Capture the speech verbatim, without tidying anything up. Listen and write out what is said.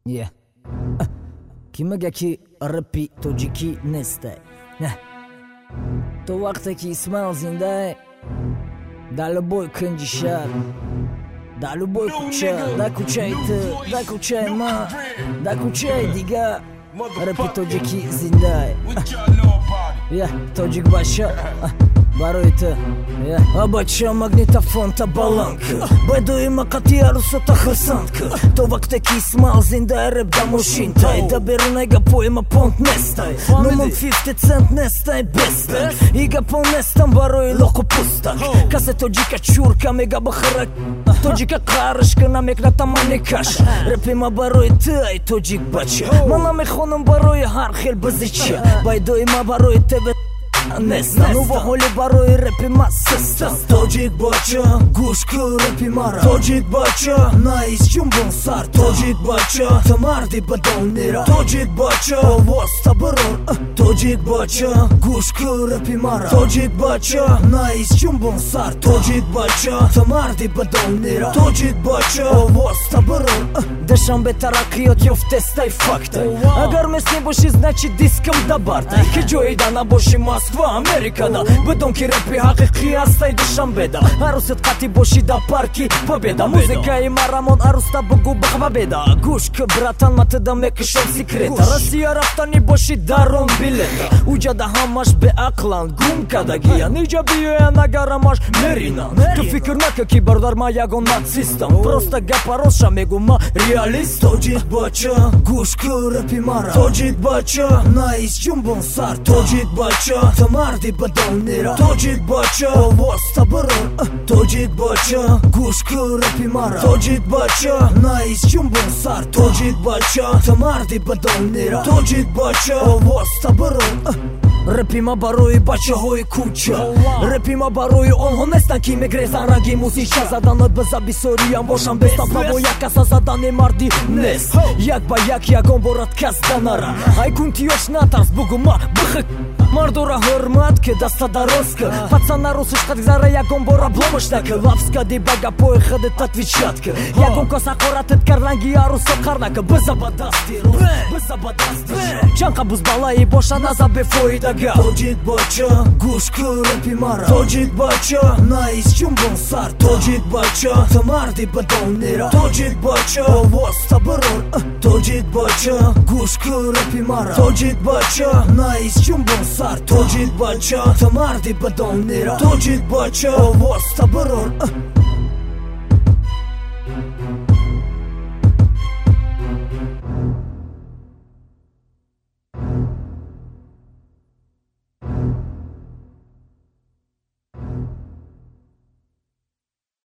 Yeah. Ki më ki rëpi të gjiki nëste Të wakte ki smell zindaj Da lëboj këngjishar Da lëboj kuqe Da kuqe të Da kuqe ma Da kuqe diga Rëpi të gjiki zindaj Yeah, të gjik basha Baroj të A baqa magnetofon të balankë Bajdo i më kati arusë të khësankë Të vakte ki smal zinda e rep da moshin taj Da beruna i ga po i më pont nestaj Në mund fifty cent nestaj bestaj I ga po nestaj baroj loko pustaj Ka se të gjika qurka me ga bëhërak Të gjika karëshkë na me këna ta mani kash Repi ma baroj të aj të gjik baqa Mana me khonën baroj harkhel bëziqja Bajdo i ma baroj të vet Nesta, nu vë holi baroj repi ma sësta To gjik baqa, gushkë repi mara To gjik baqa, na is qëmë bon sar To gjik baqa, të mardi bëdon nira To gjik baqa, o vos të bëror To gjik baqa, gushkë repi mara To gjik baqa, na is qëmë bon sar To gjik baqa, të mardi bëdon nira To gjik baqa, o vos të bëror Dësham betara kriot jo ftestaj faktaj Agar mes një boshi zna që diskëm da bartaj Ke gjoj da na boshi mas Kva Amerikada Bëdon ki repi haqi qiyas taj dësham beda Arusit kati boshi da parki pëbeda Muzika i maramon arus ta bëgu bëhva beda Gush kë bratan ma të da me këshon sikreta Rësia rafta një boshi daron bileta Uja da hamash be aklan gum kada gija Një gjabijo e na garamash merina Kë fikër na kë ki bardar ma jagon nacistan Prosta ga parosha me gu ma realist To gjit baqa, gush kë repi mara To gjit baqa, na is gjumbon sar To gjit baqa, të mardi bëdon nira To gjik baqa, o vos të bëror To gjik baqa, gush kë repi mara To gjik baqa, na is qëmë bon sar To gjik baqa, të mardi bëdon nira To gjik baqa, o vos të bëror Repi ma baroj baqa hoj kuqa Repi ma baroj on honestan ki me greza rangi muziqa Zadanët bëza bisoria mboshan besta Pravo jaka sa zadan e mardi nes Jak ba jak jak on borat kas danara Aj kun ti osh natar zbugu ma bëhëk Mardora hërmat kë da sta daroskë Paca na rusë shkat gzare jakon bora blomështakë Lavska di baga po e khëde të të viqatkë Jakon kosa koratët karlangi aruso karnakë Bëza badasti ru, bëza badasti Qan ka buz bala i bosha naza befoj da ga To gjit baqa, gush kë repi mara To gjit baqa, na is qëmë bon sar To gjit baqa, të mardi bëdon nira To gjit baqa, o vos të bëror To gjit baqa, gush kë repi mara To gjit baqa, na is qëmë bon sar To gjit baqa, të mardi bëdon nira To gjit baqa, o vos të bëror